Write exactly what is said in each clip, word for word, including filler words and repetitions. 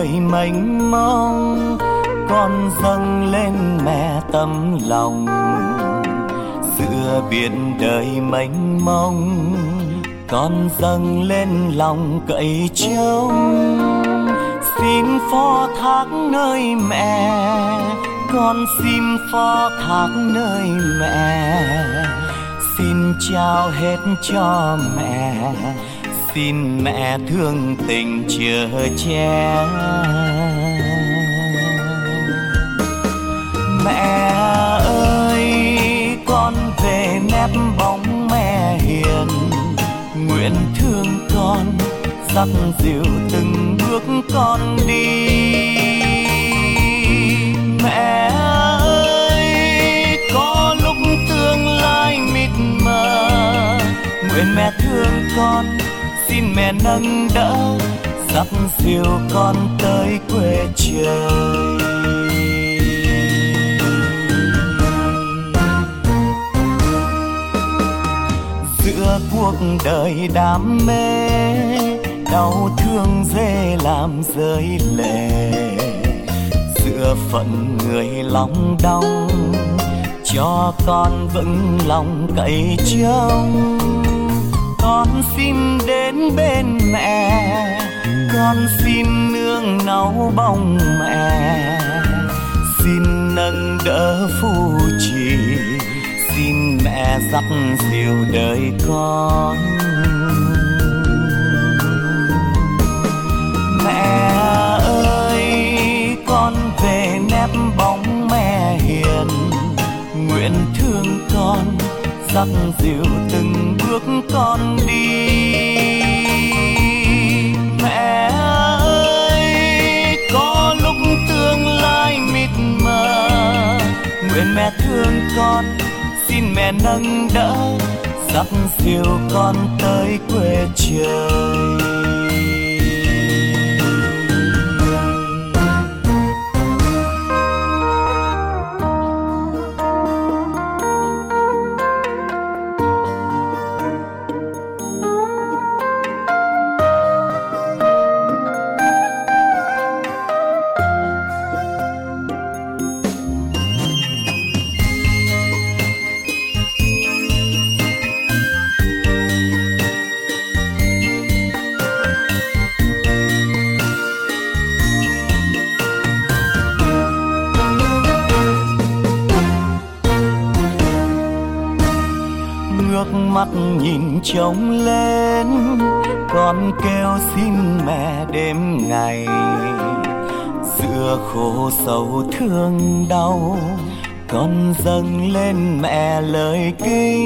đời mênh mông, con dâng lên mẹ tấm lòng. Giữa biển đời mênh mông, con dâng lên lòng cậy trông. Xin phó thác nơi mẹ, con xin phó thác nơi mẹ. Xin trao hết cho mẹ, xin mẹ thương tình chở che. Mẹ ơi, con về nép bóng mẹ hiền, nguyện thương con dắt dìu từng bước con đi. Mẹ ơi, có lúc tương lai mịt mờ, nguyện mẹ thương con, xin mẹ nâng đỡ dắt dìu con tới quê trời. Giữa cuộc đời đam mê, đau thương dễ làm rơi lệ. Giữa phận người lòng đong, cho con vững lòng cậy trông. Con xin đến bên mẹ, con xin nương náu bóng mẹ. Xin nâng đỡ phù trì, xin mẹ dắt dìu đời con. Mẹ ơi, con về nép bóng mẹ hiền, nguyện thương con dắt dìu từng bước con đi. Mẹ ơi, có lúc tương lai mịt mờ, nguyện mẹ thương con, xin mẹ nâng đỡ dắt dìu con tới quê trời. Mắt nhìn trông lên, con kêu xin mẹ đêm ngày. Giữa khổ sầu thương đau, con dâng lên mẹ lời kinh.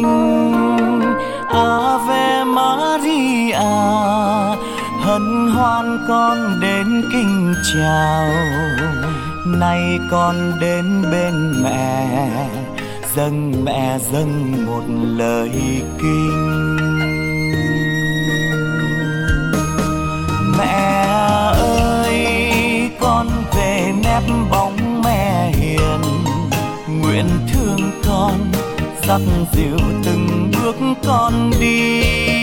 Ave Maria, hân hoan con đến kinh chào. Nay con đến bên mẹ, dâng mẹ dâng một lời kinh. Mẹ ơi, con về nép bóng mẹ hiền, nguyện thương con dắt dìu từng bước con đi.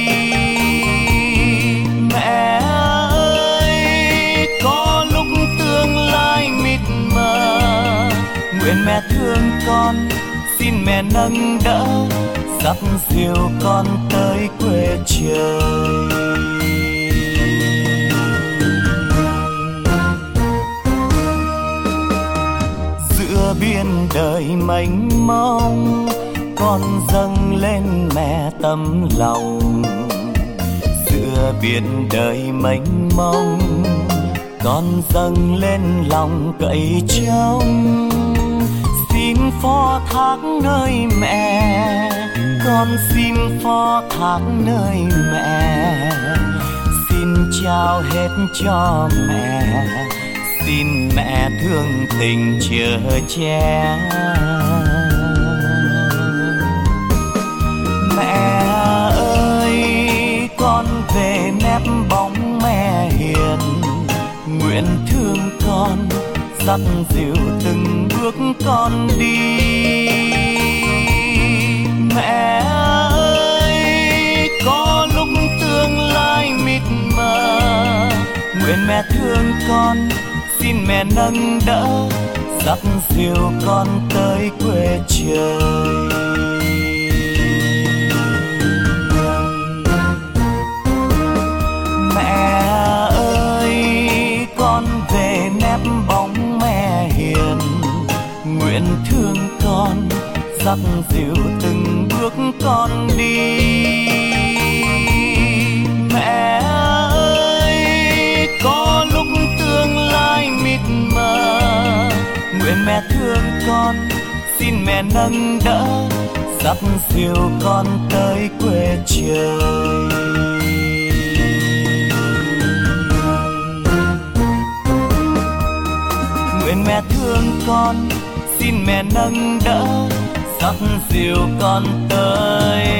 Mẹ ơi, có lúc tương lai mịt mờ, nguyện mẹ thương con, xin mẹ nâng đỡ dắt dìu con tới quê trời. Giữa biển đời mênh mông, con dâng lên mẹ tấm lòng. Giữa biển đời mênh mông, con dâng lên lòng cậy trông. Xin phó thác nơi mẹ, con xin phó thác nơi mẹ. Xin trao hết cho mẹ, xin mẹ thương tình chở che. Mẹ ơi, con về nép bóng mẹ hiền, nguyện thương con dắt dìu từng bước con đi. Mẹ ơi, có lúc tương lai mịt mờ, nguyện mẹ thương thương con, xin mẹ nâng đỡ, dắt dìu con tới quê trời. Mẹ ơi, con về nép bóng mẹ hiền, nguyện thương con, dắt dìu từng bước con đi. Mẹ ơi, có lúc tương lai mịt mờ, nguyện mẹ thương con, xin mẹ nâng đỡ, dắt dìu con tới quê trời. Nguyện mẹ thương con, xin mẹ nâng đỡ, dắt dìu con tới